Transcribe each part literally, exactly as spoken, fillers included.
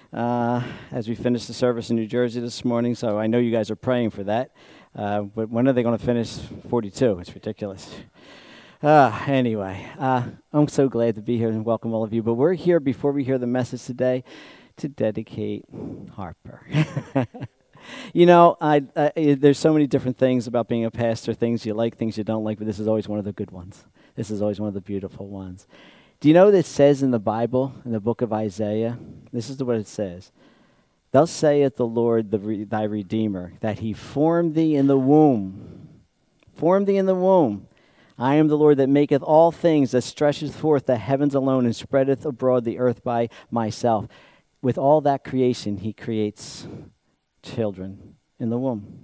uh, as we finish the service in New Jersey this morning, so I know you guys are praying for that. Uh, but when are they going to finish forty-two? It's ridiculous. Uh, anyway, uh, I'm so glad to be here and welcome all of you. But we're here before we hear the message today to dedicate Harper. You know, I, I, there's so many different things about being a pastor, things you like, things you don't like, but this is always one of the good ones. This is always one of the beautiful ones. Do you know what it says in the Bible, in the book of Isaiah? This is what it says. Thus saith the Lord, the re- thy Redeemer, that he formed thee in the womb. Formed thee in the womb. I am the Lord that maketh all things, that stretcheth forth the heavens alone, and spreadeth abroad the earth by myself. With all that creation, he creates children in the womb.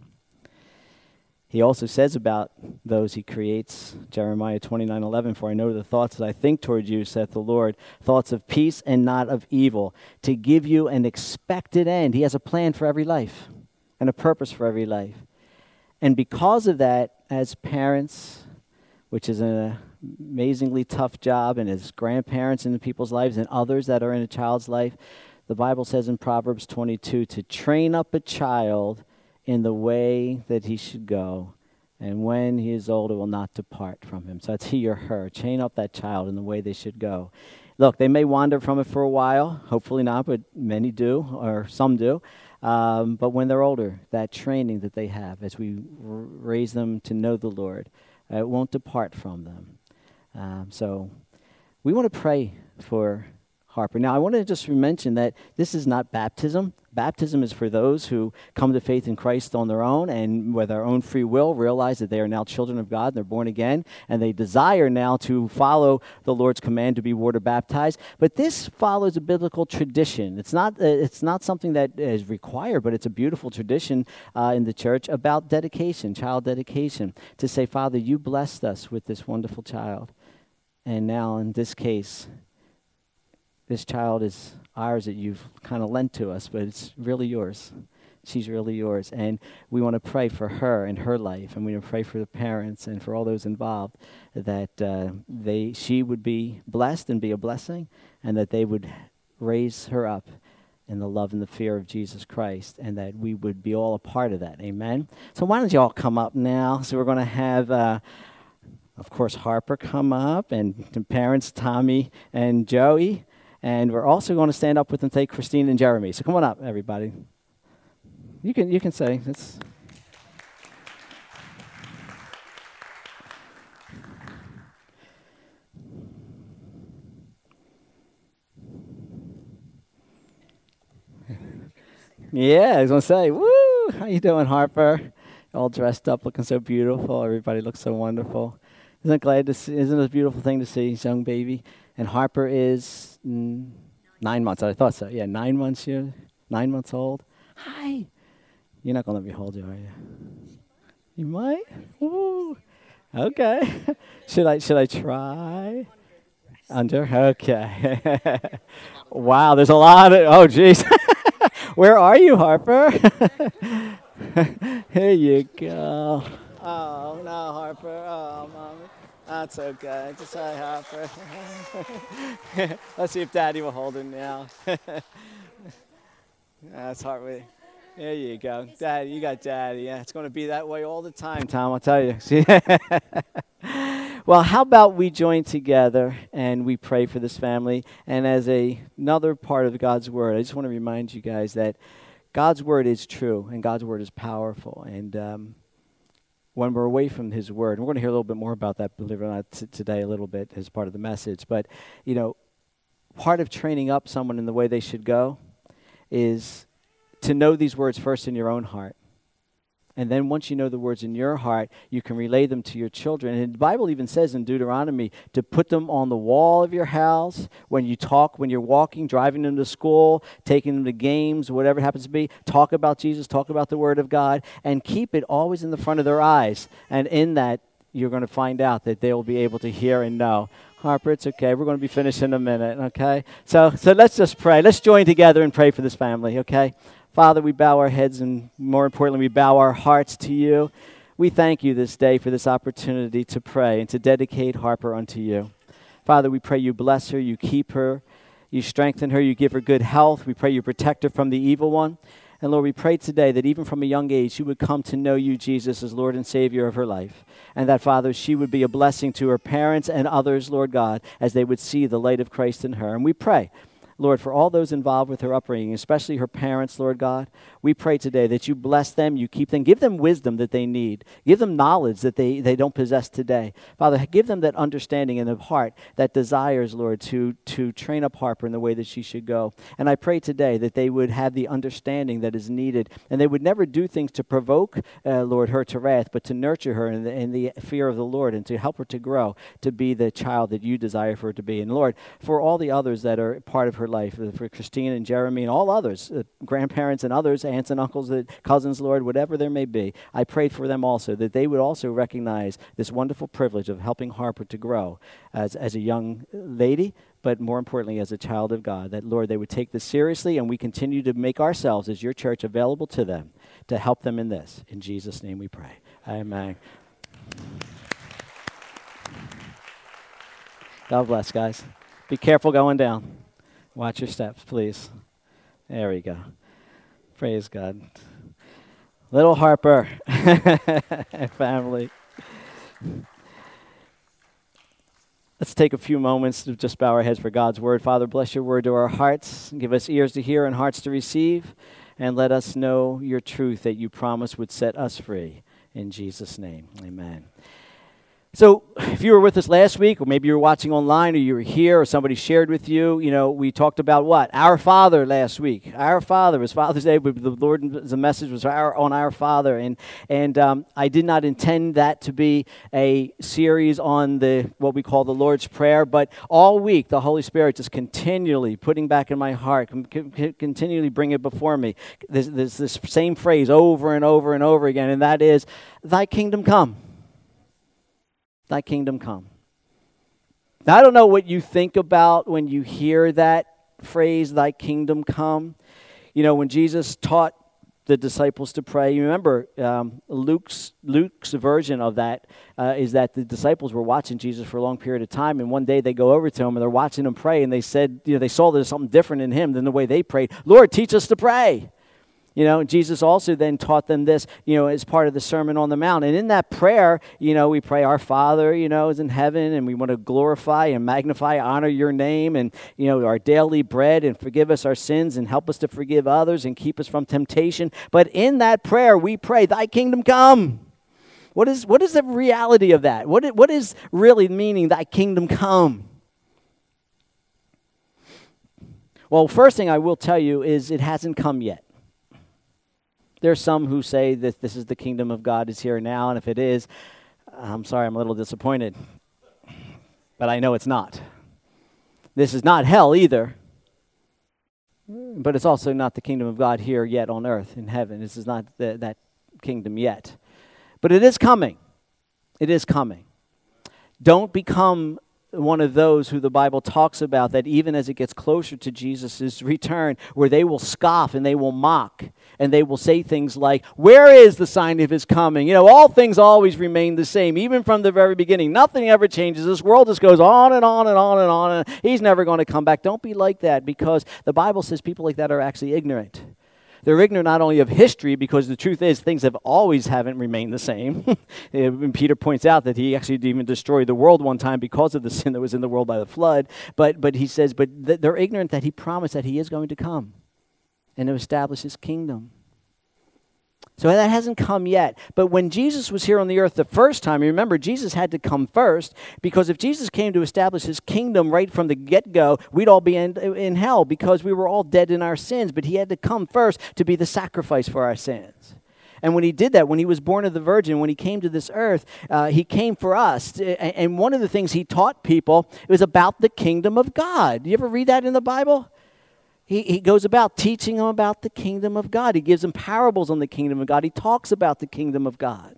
He also says about those he creates, Jeremiah twenty-nine eleven, for I know the thoughts that I think toward you, saith the Lord, thoughts of peace and not of evil, to give you an expected end. He has a plan for every life and a purpose for every life. And because of that, as parents, which is an amazingly tough job, and as grandparents in people's lives and others that are in a child's life, the Bible says in Proverbs twenty-two, to train up a child in the way that he should go, and when he is old, it will not depart from him. So that's he or her. Train up that child in the way they should go. Look, they may wander from it for a while. Hopefully not, but many do, or some do. Um, but when they're older, that training that they have as we r- raise them to know the Lord, uh, it won't depart from them. Um, so we want to pray for Harper. Now, I want to just mention that this is not baptism. Baptism is for those who come to faith in Christ on their own and with their own free will realize that they are now children of God and they're born again and they desire now to follow the Lord's command to be water baptized. But this follows a biblical tradition. It's not uh, it's not something that is required, but it's a beautiful tradition uh, in the church about dedication, child dedication, to say, Father, you blessed us with this wonderful child. And now in this case, this child is ours that you've kind of lent to us, but it's really yours. She's really yours. And we want to pray for her and her life, and we want to pray for the parents and for all those involved that uh, they she would be blessed and be a blessing, and that they would raise her up in the love and the fear of Jesus Christ, and that we would be all a part of that. Amen? So why don't you all come up now? So we're going to have... Uh, of course, Harper come up, and the parents, Tommy and Joey. And we're also going to stand up with them, take Christine and Jeremy. So come on up, everybody. You can you can say it's. Yeah, I was going to say, woo! How you doing, Harper? All dressed up, looking so beautiful. Everybody looks so wonderful. Isn't it glad to see? Isn't it a beautiful thing to see, young baby? And Harper is mm, nine months. I thought so. Yeah, nine months here, nine months old. Hi. You're not going to let me hold you, are you? You might? Ooh. Okay. should I should I try? Under? Okay. Wow, there's a lot of, oh, jeez. Where are you, Harper? Here you go. Oh, no, Harper. Oh, Mommy. That's okay. Just say Harper. Let's see if Daddy will hold him now. That's hard. There you go. Daddy, you got Daddy. Yeah, it's going to be that way all the time, Tom, I'll tell you. Well, how about we join together and we pray for this family? And as a, another part of God's Word, I just want to remind you guys that God's Word is true and God's Word is powerful. And um, when we're away from His Word, and we're going to hear a little bit more about that, believe it or not, t- today a little bit as part of the message. But, you know, part of training up someone in the way they should go is to know these words first in your own heart. And then once you know the words in your heart, you can relay them to your children. And the Bible even says in Deuteronomy to put them on the wall of your house when you talk, when you're walking, driving them to school, taking them to games, whatever it happens to be. Talk about Jesus, talk about the Word of God, and keep it always in the front of their eyes. And in that, you're going to find out that they will be able to hear and know. Harper, it's okay. We're going to be finished in a minute, okay? So, so let's just pray. Let's join together and pray for this family, okay? Father, we bow our heads and more importantly, we bow our hearts to you. We thank you this day for this opportunity to pray and to dedicate Harper unto you. Father, we pray you bless her, you keep her, You strengthen her. You give her good health. We pray you protect her from the evil one. And Lord, we pray today that even from a young age, she would come to know you, Jesus, as Lord and Savior of her life. And that, Father, she would be a blessing to her parents and others, Lord God, as they would see the light of Christ in her. And we pray, Lord, for all those involved with her upbringing, especially her parents, Lord God, we pray today that you bless them, you keep them, give them wisdom that they need, give them knowledge that they, they don't possess today. Father, give them that understanding in the heart that desires, Lord, to, to train up Harper in the way that she should go. And I pray today that they would have the understanding that is needed, and they would never do things to provoke, uh, Lord, her to wrath, but to nurture her in the, in the fear of the Lord and to help her to grow, to be the child that you desire for her to be. And Lord, for all the others that are part of her life, for Christine and Jeremy and all others, uh, grandparents and others, aunts and uncles, uh, cousins, Lord, whatever there may be, I pray for them also, that they would also recognize this wonderful privilege of helping Harper to grow as, as a young lady, but more importantly, as a child of God, that, Lord, they would take this seriously, and we continue to make ourselves, as your church, available to them to help them in this. In Jesus' name we pray. Amen. God bless, guys. Be careful going down. Watch your steps, please. There we go. Praise God. Little Harper and family. Let's take a few moments to just bow our heads for God's word. Father, bless your word to our hearts. Give us ears to hear and hearts to receive. And let us know your truth that you promised would set us free. In Jesus' name, amen. So if you were with us last week, or maybe you were watching online, or you were here, or somebody shared with you, you know, we talked about what? Our Father last week. Our Father. It was Father's Day, but the Lord, the message was our, on Our Father. And and um, I did not intend that to be a series on the what we call the Lord's Prayer, but all week the Holy Spirit just continually putting back in my heart, continually bring it before me. There's, there's this same phrase over and over and over again, and that is, thy kingdom come. Thy kingdom come. Now, I don't know what you think about when you hear that phrase, thy kingdom come. You know, when Jesus taught the disciples to pray, you remember um, Luke's Luke's version of that uh, is that the disciples were watching Jesus for a long period of time, and one day they go over to him and they're watching him pray, and they said, you know, they saw there's something different in him than the way they prayed. Lord, teach us to pray. You know, Jesus also then taught them this, you know, as part of the Sermon on the Mount. And in that prayer, you know, we pray, our Father, you know, is in heaven, and we want to glorify and magnify, honor your name, and, you know, our daily bread, and forgive us our sins, and help us to forgive others, and keep us from temptation. But in that prayer, we pray, thy kingdom come. What is what is the reality of that? What what is really meaning, thy kingdom come? Well, first thing I will tell you is it hasn't come yet. There's some who say that this is the kingdom of God is here now, and if it is, I'm sorry, I'm a little disappointed. But I know it's not. This is not hell either, but it's also not the kingdom of God here yet on earth in heaven. This is not the, that kingdom yet. But it is coming. It is coming. Don't become one of those who the Bible talks about that even as it gets closer to Jesus' return, where they will scoff and they will mock and they will say things like, where is the sign of his coming? You know, all things always remain the same, even from the very beginning. Nothing ever changes. This world just goes on and on and on and on, and he's never going to come back. Don't be like that, because the Bible says people like that are actually ignorant. They're ignorant not only of history, because the truth is things have always haven't remained the same. And Peter points out that he actually even destroyed the world one time because of the sin that was in the world by the flood. But but he says, but th- they're ignorant that he promised that he is going to come and to establish his kingdom. So that hasn't come yet. But when Jesus was here on the earth the first time, you remember, Jesus had to come first, because if Jesus came to establish his kingdom right from the get-go, we'd all be in, in hell, because we were all dead in our sins. But he had to come first to be the sacrifice for our sins. And when he did that, when he was born of the Virgin, when he came to this earth, uh, he came for us. To, and one of the things he taught people was about the kingdom of God. You ever read that in the Bible? He, he goes about teaching them about the kingdom of God. He gives them parables on the kingdom of God. He talks about the kingdom of God.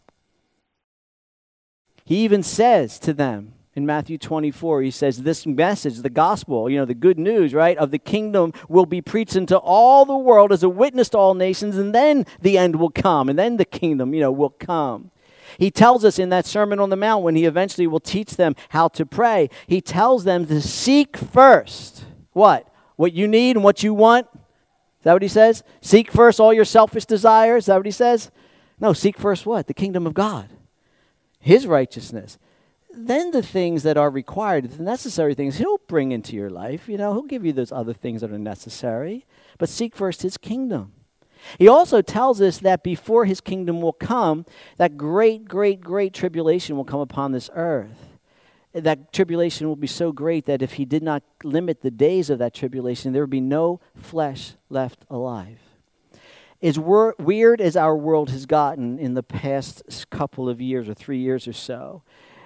He even says to them in Matthew twenty-four, he says, this message, the gospel, you know, the good news, right, of the kingdom will be preached into all the world as a witness to all nations, and then the end will come, and then the kingdom, you know, will come. He tells us in that Sermon on the Mount, when he eventually will teach them how to pray, he tells them to seek first, what? what you need and what you want. Is that what he says? Seek first all your selfish desires. Is that what he says? No, seek first what? The kingdom of God. His righteousness. Then the things that are required, the necessary things, he'll bring into your life. You know, he'll give you those other things that are necessary. But seek first his kingdom. He also tells us that before his kingdom will come, that great, great, great tribulation will come upon this earth. That tribulation will be so great that if he did not limit the days of that tribulation, there would be no flesh left alive. As wor- weird as our world has gotten in the past couple of years or three years or so,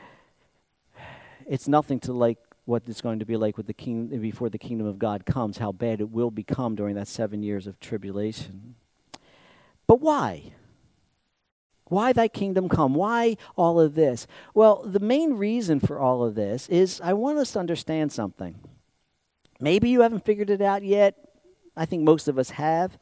it's nothing to like what it's going to be like with the king before the kingdom of God comes, how bad it will become during that seven years of tribulation. But why? Why thy kingdom come? Why all of this? Well, the main reason for all of this is I want us to understand something. Maybe you haven't figured it out yet. I think most of us have.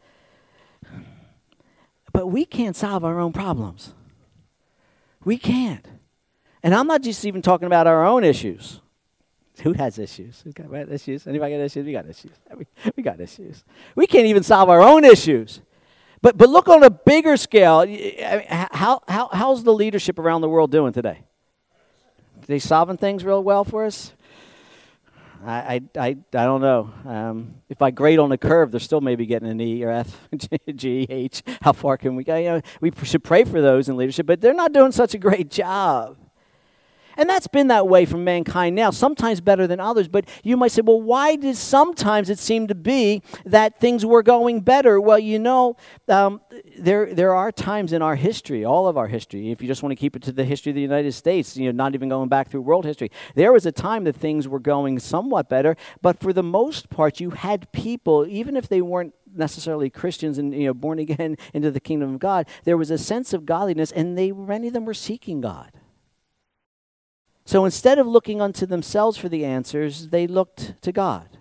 But we can't solve our own problems. We can't. And I'm not just even talking about our own issues. Who has issues? Who's got issues? Anybody got issues? We got issues. We, we got issues. We can't even solve our own issues. But but look on a bigger scale. How how how's the leadership around the world doing today? Are they solving things real well for us? I I I, I don't know. Um, if I grade on a curve, they're still maybe getting an E or F, G, H. How far can we go? You know, we should pray for those in leadership, but they're not doing such a great job. And that's been that way for mankind now, sometimes better than others. But you might say, well, why did sometimes it seem to be that things were going better? Well, you know, um, there there are times in our history, all of our history, if you just want to keep it to the history of the United States, you know, not even going back through world history, there was a time that things were going somewhat better. But for the most part, you had people, even if they weren't necessarily Christians and, you know, born again into the kingdom of God, there was a sense of godliness, and they many of them were seeking God. So instead of looking unto themselves for the answers, they looked to God.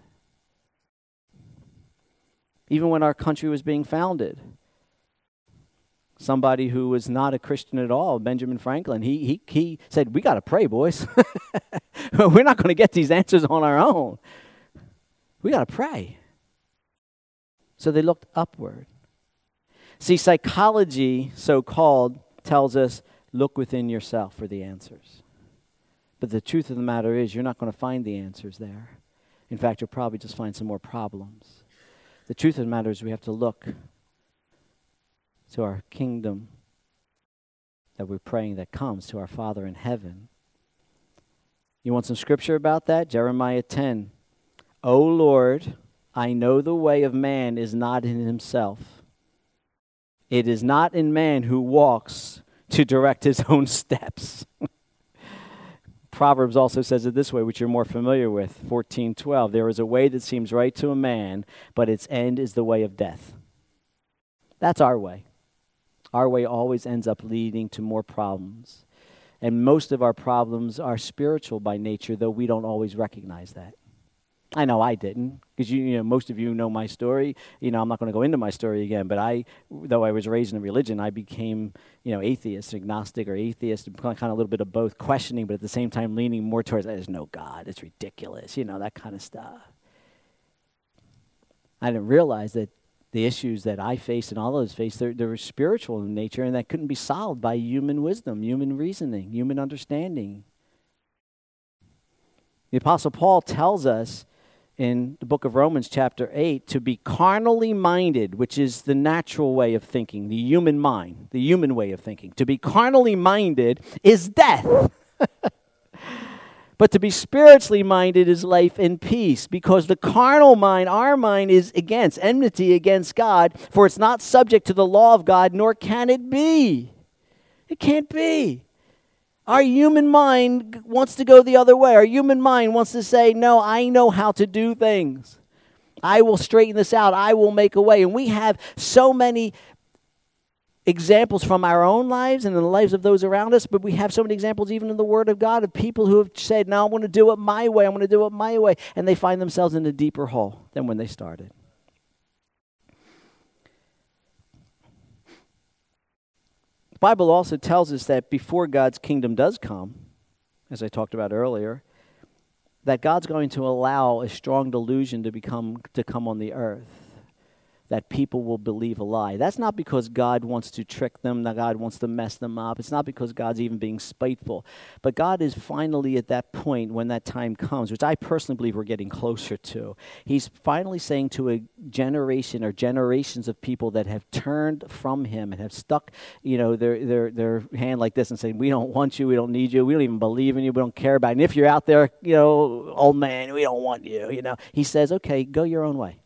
Even when our country was being founded, somebody who was not a Christian at all, Benjamin Franklin, he he he said, we got to pray, boys. We're not going to get these answers on our own. We got to pray. So they looked upward. See, psychology, so-called, tells us, look within yourself for the answers. But the truth of the matter is, you're not going to find the answers there. In fact, you'll probably just find some more problems. The truth of the matter is, we have to look to our kingdom that we're praying that comes, to our Father in heaven. You want some scripture about that? Jeremiah ten. O Lord, I know the way of man is not in himself. It is not in man who walks to direct his own steps. Proverbs also says it this way, which you're more familiar with, fourteen twelve. There is a way that seems right to a man, but its end is the way of death. That's our way. Our way always ends up leading to more problems. And most of our problems are spiritual by nature, though we don't always recognize that. I know I didn't, because you, you know, most of you know my story. You know, I'm not going to go into my story again, but I, though I was raised in a religion, I became, you know, atheist, agnostic, or atheist, kind of a little bit of both, questioning, but at the same time leaning more towards, there's no God, it's ridiculous, you know, that kind of stuff. I didn't realize that the issues that I faced and all those faced, they were spiritual in nature, and that couldn't be solved by human wisdom, human reasoning, human understanding. The Apostle Paul tells us in the book of Romans chapter eight, to be carnally minded, which is the natural way of thinking, the human mind, the human way of thinking. To be carnally minded is death. But to be spiritually minded is life and peace, because the carnal mind, our mind, is against, enmity against God, for it's not subject to the law of God, nor can it be. It can't be. Our human mind wants to go the other way. Our human mind wants to say, no, I know how to do things. I will straighten this out. I will make a way. And we have so many examples from our own lives and in the lives of those around us, but we have so many examples even in the Word of God of people who have said, no, I want to do it my way. I want to do it my way. And they find themselves in a deeper hole than when they started. The Bible also tells us that before God's kingdom does come, as I talked about earlier, that God's going to allow a strong delusion to become to come on the earth, that people will believe a lie. That's not because God wants to trick them, that God wants to mess them up. It's not because God's even being spiteful. But God is finally at that point when that time comes, which I personally believe we're getting closer to. He's finally saying to a generation or generations of people that have turned from him and have stuck, you know, their their their hand like this and saying, we don't want you, we don't need you, we don't even believe in you, we don't care about you. And if you're out there, you know, old man, we don't want you, you know. He says, okay, go your own way.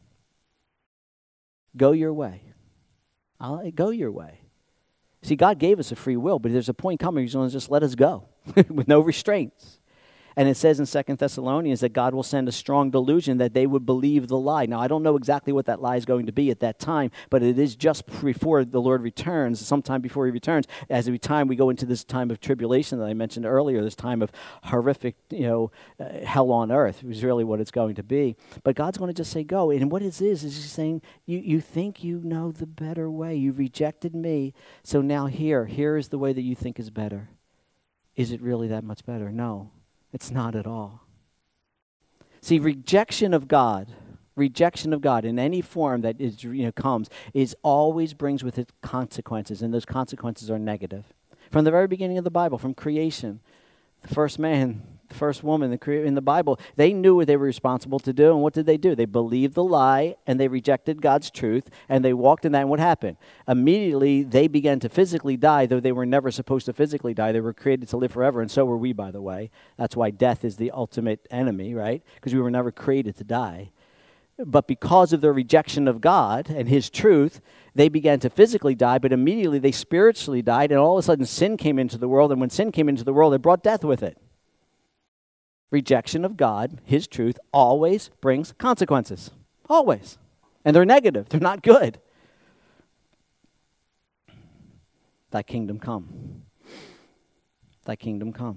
Go your way. I'll go your way. See, God gave us a free will, but there's a point coming he's going to just let us go with no restraints. And it says in Second Thessalonians that God will send a strong delusion that they would believe the lie. Now, I don't know exactly what that lie is going to be at that time, but it is just before the Lord returns, sometime before he returns. As every time we go into this time of tribulation that I mentioned earlier, this time of horrific, you know, uh, hell on earth is really what it's going to be. But God's going to just say, go. And what it is, is he's saying, you, you think you know the better way. You rejected me, so now here, here is the way that you think is better. Is it really that much better? No. It's not at all. See, rejection of God, rejection of God in any form that is, you know, comes, is always brings with it consequences, and those consequences are negative. From the very beginning of the Bible, from creation, the first man, the first woman the crea- in the Bible, they knew what they were responsible to do, and what did they do? They believed the lie, and they rejected God's truth, and they walked in that, and what happened? Immediately, they began to physically die, though they were never supposed to physically die. They were created to live forever, and so were we, by the way. That's why death is the ultimate enemy, right? Because we were never created to die. But because of their rejection of God and his truth, they began to physically die, but immediately they spiritually died, and all of a sudden sin came into the world, and when sin came into the world, it brought death with it. Rejection of God, his truth, always brings consequences. Always. And they're negative. They're not good. Thy kingdom come. Thy kingdom come.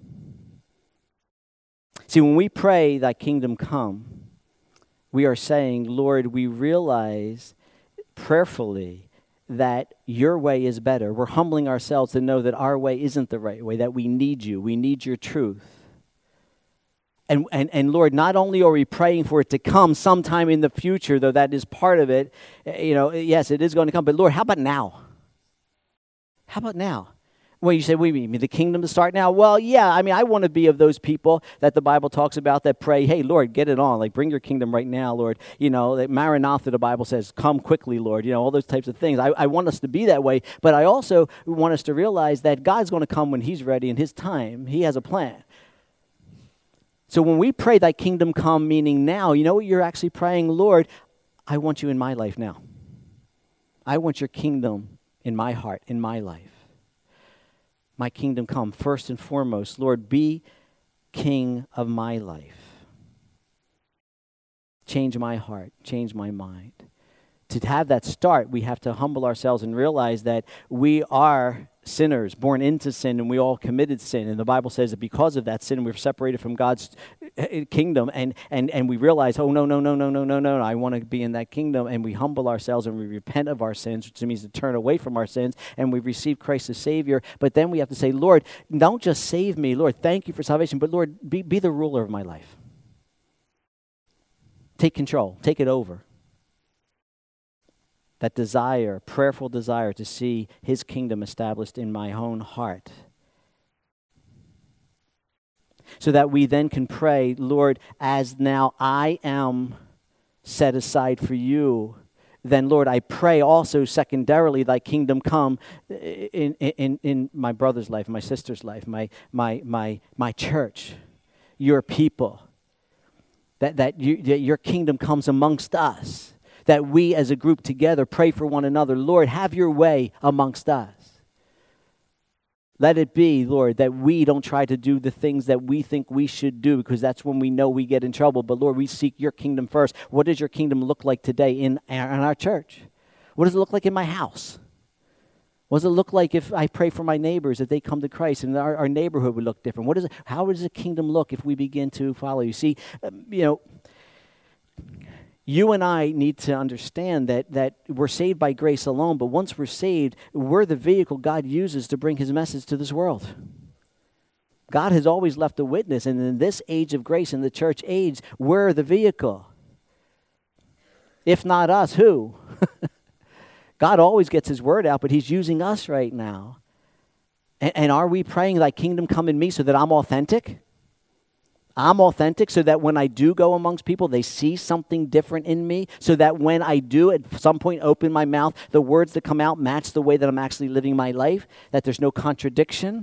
See, when we pray, thy kingdom come, we are saying, Lord, we realize prayerfully that your way is better. We're humbling ourselves to know that our way isn't the right way, that we need you. We need your truth. And, and and Lord, not only are we praying for it to come sometime in the future, though that is part of it, you know, yes, it is going to come, but Lord, how about now? How about now? Well, you say, we mean the kingdom to start now? Well, yeah, I mean, I want to be of those people that the Bible talks about that pray, hey, Lord, get it on. Like, bring your kingdom right now, Lord. You know, that Maranatha, the Bible says, come quickly, Lord. You know, all those types of things. I, I want us to be that way, but I also want us to realize that God's going to come when he's ready in his time. He has a plan. So when we pray thy kingdom come, meaning now, you know what you're actually praying? Lord, I want you in my life now. I want your kingdom in my heart, in my life. My kingdom come. First and foremost, Lord, be king of my life. Change my heart, change my mind. To have that start, we have to humble ourselves and realize that we are sinners, born into sin, and we all committed sin. And the Bible says that because of that sin, we're separated from God's kingdom, and and and we realize, oh, no, no, no, no, no, no, no, I want to be in that kingdom, and we humble ourselves and we repent of our sins, which means to turn away from our sins, and we receive Christ as Savior. But then we have to say, Lord, don't just save me, Lord, thank you for salvation, but Lord, be, be the ruler of my life. Take control, take it over. That desire, prayerful desire to see his kingdom established in my own heart. So that we then can pray, Lord, as now I am set aside for you, then, Lord, I pray also secondarily thy kingdom come in, in, in my brother's life, my sister's life, my, my, my, my church, your people. That, that, you, that your kingdom comes amongst us. That we as a group together pray for one another. Lord, have your way amongst us. Let it be, Lord, that we don't try to do the things that we think we should do, because that's when we know we get in trouble. But Lord, we seek your kingdom first. What does your kingdom look like today in our, in our church? What does it look like in my house? What does it look like if I pray for my neighbors, that they come to Christ, and our, our neighborhood would look different? What is it, how does the kingdom look if we begin to follow you? See, um, you know, you and I need to understand that that we're saved by grace alone, but once we're saved, we're the vehicle God uses to bring his message to this world. God has always left a witness, and in this age of grace, in the church age, we're the vehicle. If not us, who? God always gets his word out, but he's using us right now. And, and are we praying, thy kingdom come in me, so that I'm authentic? I'm authentic so that when I do go amongst people, they see something different in me, so that when I do at some point open my mouth, the words that come out match the way that I'm actually living my life, that there's no contradiction.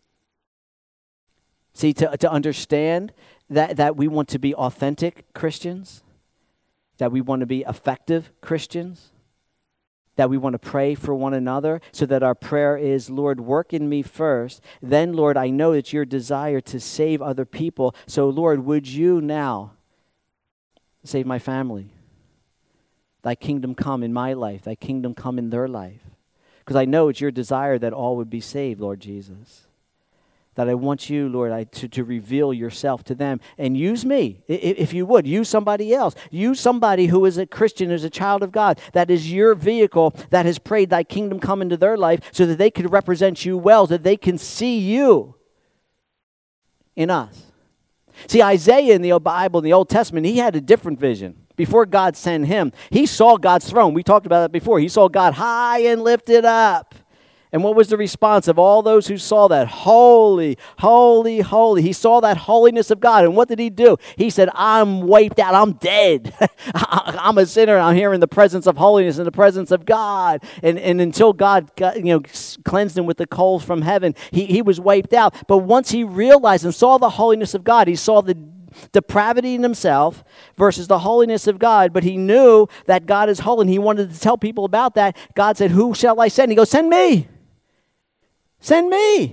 See, to, to understand that, that we want to be authentic Christians, that we want to be effective Christians, that we want to pray for one another, so that our prayer is, Lord, work in me first. Then, Lord, I know it's your desire to save other people. So, Lord, would you now save my family? Thy kingdom come in my life. Thy kingdom come in their life. Because I know it's your desire that all would be saved, Lord Jesus. That I want you, Lord, I, to, to reveal yourself to them. And use me, if you would. Use somebody else. Use somebody who is a Christian, is a child of God. That is your vehicle that has prayed thy kingdom come into their life, so that they could represent you well, so that they can see you in us. See, Isaiah in the Bible, in the Old Testament, he had a different vision. Before God sent him, he saw God's throne. We talked about that before. He saw God high and lifted up. And what was the response of all those who saw that? Holy, holy, holy. He saw that holiness of God. And what did he do? He said, I'm wiped out. I'm dead. I'm a sinner. I'm here in the presence of holiness, in the presence of God. And, and until God got, you know, cleansed him with the coals from heaven, he, he was wiped out. But once he realized and saw the holiness of God, he saw the depravity in himself versus the holiness of God. But he knew that God is holy, and he wanted to tell people about that. God said, who shall I send? He goes, send me. Send me.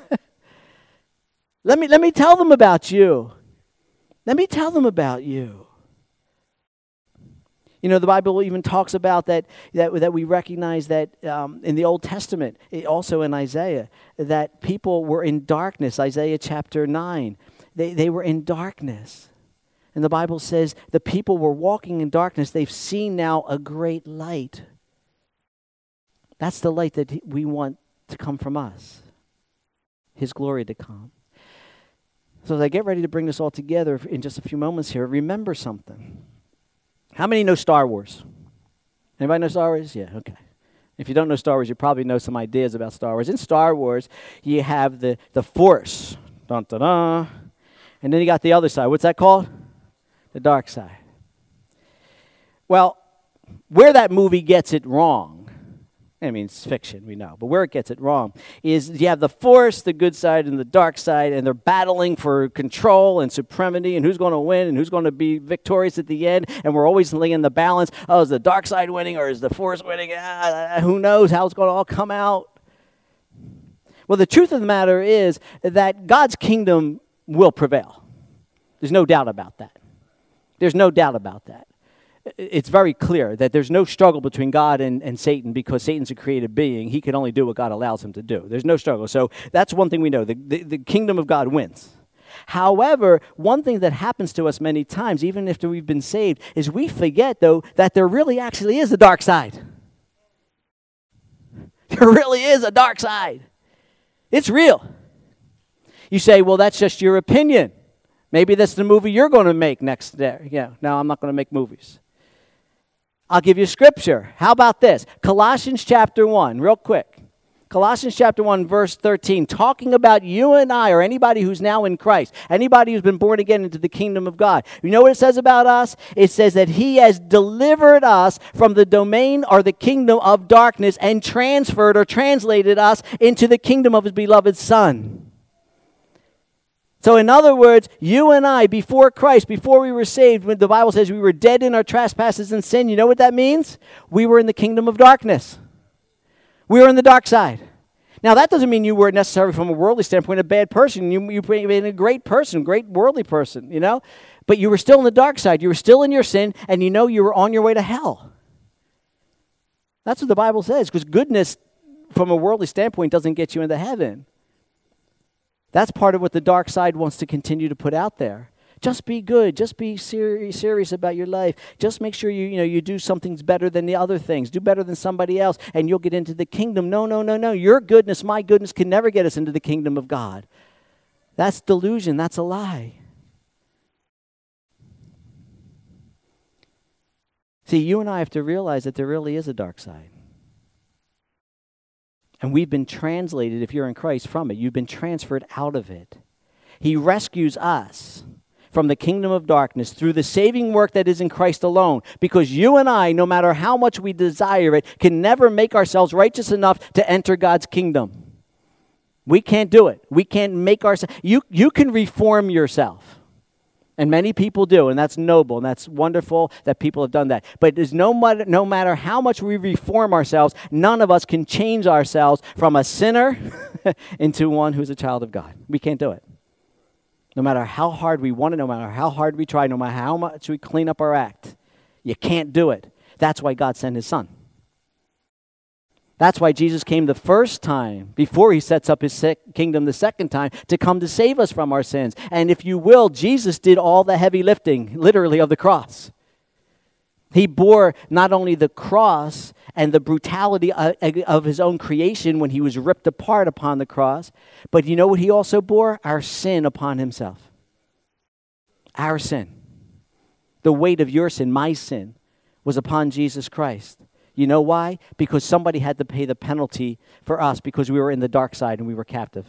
let me. Let me tell them about you. Let me tell them about you. You know, the Bible even talks about that, that, that we recognize that um, in the Old Testament, also in Isaiah, that people were in darkness. Isaiah chapter nine. They, they were in darkness. And the Bible says the people were walking in darkness. They've seen now a great light. That's the light that we want to come from us, his glory to come. So as I get ready to bring this all together in just a few moments here, remember something. How many know Star Wars? Anybody know Star Wars? Yeah, okay. If you don't know Star Wars, you probably know some ideas about Star Wars. In Star Wars, you have the, the Force. Dun, dun, dun. And then you got the other side. What's that called? The dark side. Well, where that movie gets it wrong, I mean, it's fiction, we know. But where it gets it wrong is you have the Force, the good side, and the dark side, and they're battling for control and supremacy and who's going to win and who's going to be victorious at the end. And we're always laying the balance. Oh, is the dark side winning or is the Force winning? Ah, who knows how it's going to all come out? Well, the truth of the matter is that God's kingdom will prevail. There's no doubt about that. There's no doubt about that. It's very clear that there's no struggle between God and, and Satan, because Satan's a created being. He can only do what God allows him to do. There's no struggle. So that's one thing we know. The, the, the kingdom of God wins. However, one thing that happens to us many times, even after we've been saved, is we forget, though, that there really actually is a dark side. There really is a dark side. It's real. You say, well, that's just your opinion. Maybe that's the movie you're going to make next day. Yeah, no, I'm not going to make movies. I'll give you scripture. How about this? Colossians chapter one, real quick. Colossians chapter one, verse thirteen, talking about you and I, or anybody who's now in Christ, anybody who's been born again into the kingdom of God. You know what it says about us? It says that he has delivered us from the domain or the kingdom of darkness and transferred or translated us into the kingdom of his beloved Son. So in other words, you and I, before Christ, before we were saved, when the Bible says we were dead in our trespasses and sin, you know what that means? We were in the kingdom of darkness. We were in the dark side. Now, that doesn't mean you were necessarily, from a worldly standpoint, a bad person. You, you been a great person, great worldly person, you know? But you were still in the dark side. You were still in your sin, and you know you were on your way to hell. That's what the Bible says, because goodness, from a worldly standpoint, doesn't get you into heaven. That's part of what the dark side wants to continue to put out there. Just be good. Just be ser- serious about your life. Just make sure you, you know, you do something better than the other things. Do better than somebody else, and you'll get into the kingdom. No, no, no, no. Your goodness, my goodness, can never get us into the kingdom of God. That's delusion. That's a lie. See, you and I have to realize that there really is a dark side. And we've been translated, if you're in Christ, from it. You've been transferred out of it. He rescues us from the kingdom of darkness through the saving work that is in Christ alone. Because you and I, no matter how much we desire it, can never make ourselves righteous enough to enter God's kingdom. We can't do it. We can't make ourselves. You, you can reform yourself. And many people do, and that's noble, and that's wonderful that people have done that. But there's no, no matter how much we reform ourselves, none of us can change ourselves from a sinner into one who's a child of God. We can't do it. No matter how hard we want it, no matter how hard we try, no matter how much we clean up our act, you can't do it. That's why God sent his son. That's why Jesus came the first time, before he sets up his sec- kingdom the second time, to come to save us from our sins. And if you will, Jesus did all the heavy lifting, literally, of the cross. He bore not only the cross and the brutality of his own creation when he was ripped apart upon the cross, but you know what he also bore? Our sin upon himself. Our sin. The weight of your sin, my sin, was upon Jesus Christ. You know why? Because somebody had to pay the penalty for us because we were in the dark side and we were captive.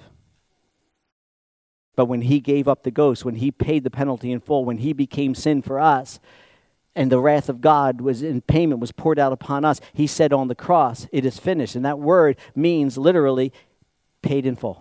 But when he gave up the ghost, when he paid the penalty in full, when he became sin for us, and the wrath of God was in payment, was poured out upon us, he said on the cross, it is finished. And that word means literally paid in full.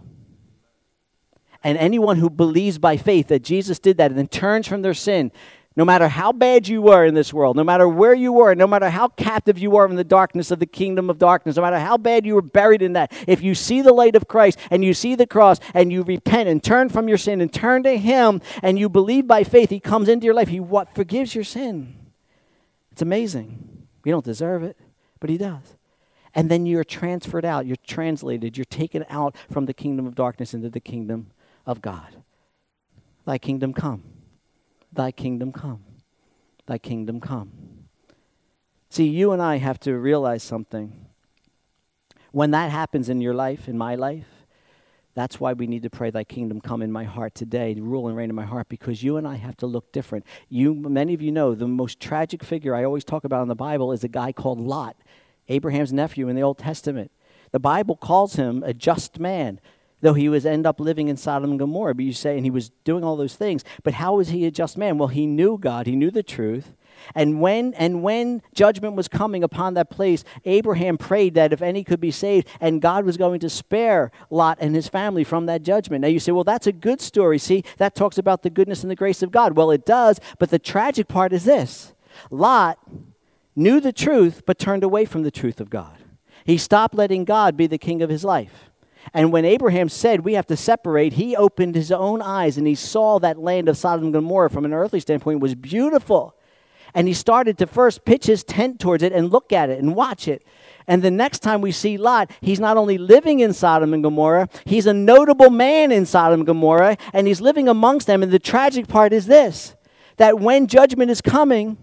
And anyone who believes by faith that Jesus did that and then turns from their sin, no matter how bad you were in this world, no matter where you were, no matter how captive you are in the darkness of the kingdom of darkness, no matter how bad you were buried in that, if you see the light of Christ and you see the cross and you repent and turn from your sin and turn to him and you believe by faith, he comes into your life. He what forgives your sin. It's amazing. You don't deserve it, but he does. And then you're transferred out. You're translated. You're taken out from the kingdom of darkness into the kingdom of God. Thy kingdom come. Thy kingdom come. Thy kingdom come. See, you and I have to realize something. When that happens in your life, in my life, that's why we need to pray, thy kingdom come in my heart today, rule and reign in my heart, because you and I have to look different. You, many of you know, the most tragic figure I always talk about in the Bible is a guy called Lot, Abraham's nephew in the Old Testament. The Bible calls him a just man, though he was end up living in Sodom and Gomorrah. But you say, and he was doing all those things. But how was he a just man? Well, he knew God. He knew the truth. And when and when judgment was coming upon that place, Abraham prayed that if any could be saved, and God was going to spare Lot and his family from that judgment. Now you say, well, that's a good story. See, that talks about the goodness and the grace of God. Well, it does, but the tragic part is this. Lot knew the truth, but turned away from the truth of God. He stopped letting God be the king of his life. And when Abraham said we have to separate, he opened his own eyes and he saw that land of Sodom and Gomorrah from an earthly standpoint was beautiful. And he started to first pitch his tent towards it and look at it and watch it. And the next time we see Lot, he's not only living in Sodom and Gomorrah, he's a notable man in Sodom and Gomorrah, and he's living amongst them. And the tragic part is this, that when judgment is coming,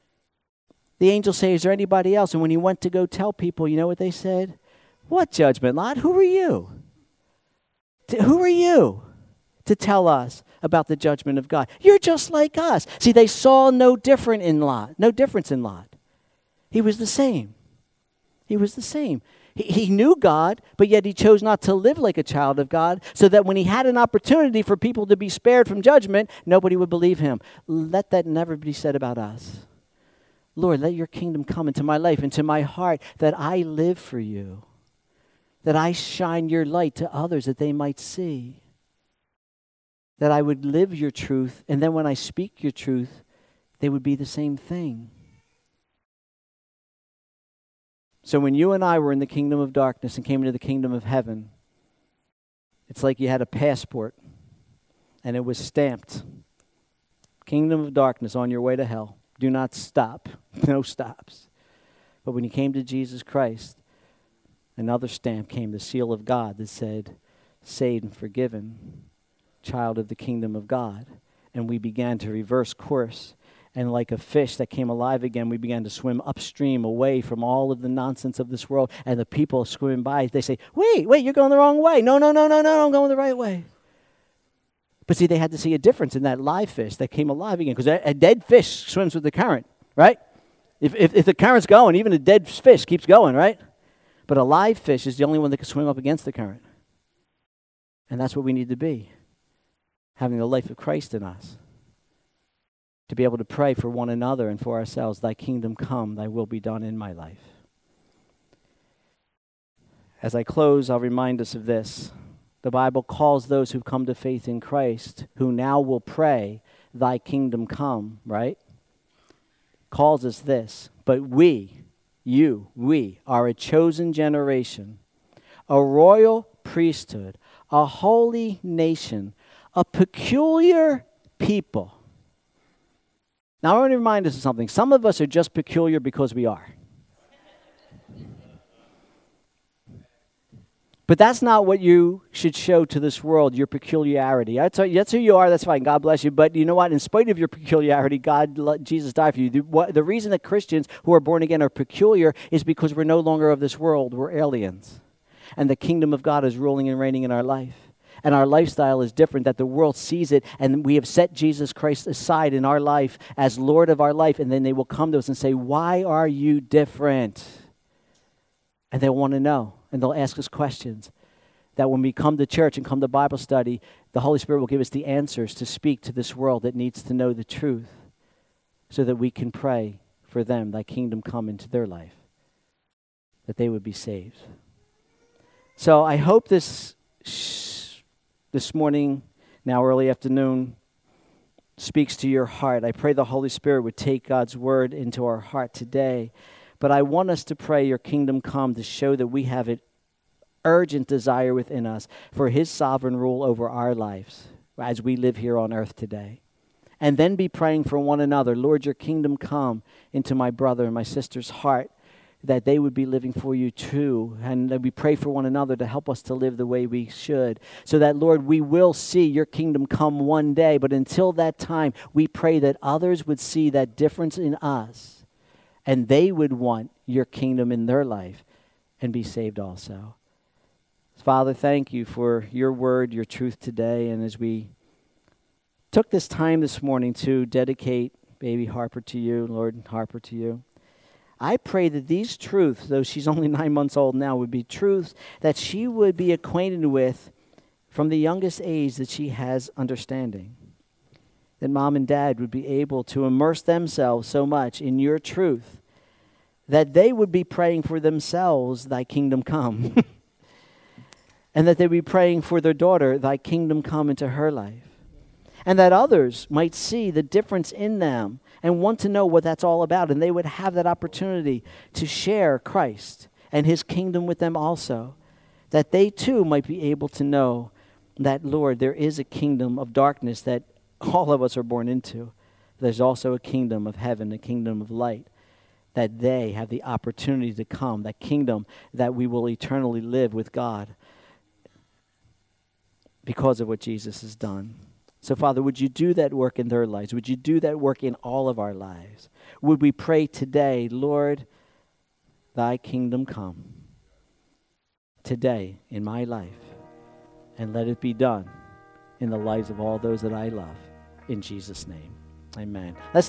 the angels say, is there anybody else? And when he went to go tell people, you know what they said? What judgment, Lot? Who are you? To, who are you to tell us about the judgment of God? You're just like us. See, they saw no different in Lot, no difference in Lot. He was the same. He was the same. He, he knew God, but yet he chose not to live like a child of God, so that when he had an opportunity for people to be spared from judgment, nobody would believe him. Let that never be said about us. Lord, let your kingdom come into my life, into my heart, that I live for you, that I shine your light to others that they might see, that I would live your truth, and then when I speak your truth, they would be the same thing. So when you and I were in the kingdom of darkness and came into the kingdom of heaven, it's like you had a passport, and it was stamped, kingdom of darkness on your way to hell. Do not stop. No stops. But when you came to Jesus Christ, another stamp came, the seal of God that said, saved and forgiven, child of the kingdom of God. And we began to reverse course. And like a fish that came alive again, we began to swim upstream away from all of the nonsense of this world. And the people swimming by, they say, wait, wait, you're going the wrong way. No, no, no, no, no, I'm going the right way. But see, they had to see a difference in that live fish that came alive again, because a, a dead fish swims with the current, right? If, if if the current's going, even a dead fish keeps going, right? But a live fish is the only one that can swim up against the current. And that's what we need to be, having the life of Christ in us, to be able to pray for one another and for ourselves, thy kingdom come, thy will be done in my life. As I close, I'll remind us of this. The Bible calls those who come to faith in Christ, who now will pray, thy kingdom come, right? Calls us this. But we, you, we are a chosen generation, a royal priesthood, a holy nation, a peculiar people. Now, I want to remind us of something. Some of us are just peculiar because we are. But that's not what you should show to this world, your peculiarity. That's, that's who you are, that's fine, God bless you. But you know what? In spite of your peculiarity, God, Jesus died for you. The, what, the reason that Christians who are born again are peculiar is because we're no longer of this world. We're aliens. And the kingdom of God is ruling and reigning in our life. And our lifestyle is different, that the world sees it, and we have set Jesus Christ aside in our life as Lord of our life, and then they will come to us and say, why are you different? And they'll want to know. And they'll ask us questions that when we come to church and come to Bible study, the Holy Spirit will give us the answers to speak to this world that needs to know the truth so that we can pray for them, thy kingdom come into their life, that they would be saved. So I hope this this morning, now early afternoon, speaks to your heart. I pray the Holy Spirit would take God's word into our heart today. But I want us to pray your kingdom come to show that we have an urgent desire within us for his sovereign rule over our lives as we live here on earth today. And then be praying for one another. Lord, your kingdom come into my brother and my sister's heart, that they would be living for you too. And that we pray for one another to help us to live the way we should. So that, Lord, we will see your kingdom come one day. But until that time, we pray that others would see that difference in us. And they would want your kingdom in their life and be saved also. Father, thank you for your word, your truth today. And as we took this time this morning to dedicate baby Harper to you, Lord, Harper to you, I pray that these truths, though she's only nine months old now, would be truths that she would be acquainted with from the youngest age that she has understanding. That mom and dad would be able to immerse themselves so much in your truth that they would be praying for themselves, thy kingdom come. And that they'd be praying for their daughter, thy kingdom come into her life. And that others might see the difference in them and want to know what that's all about. And they would have that opportunity to share Christ and his kingdom with them also. That they too might be able to know that, Lord, there is a kingdom of darkness that all of us are born into. There's also a kingdom of heaven, a kingdom of light, that they have the opportunity to come, that kingdom that we will eternally live with God because of what Jesus has done. So, Father, would you do that work in their lives? Would you do that work in all of our lives? Would we pray today, Lord, thy kingdom come today in my life, and let it be done in the lives of all those that I love. In Jesus' name, amen. Let's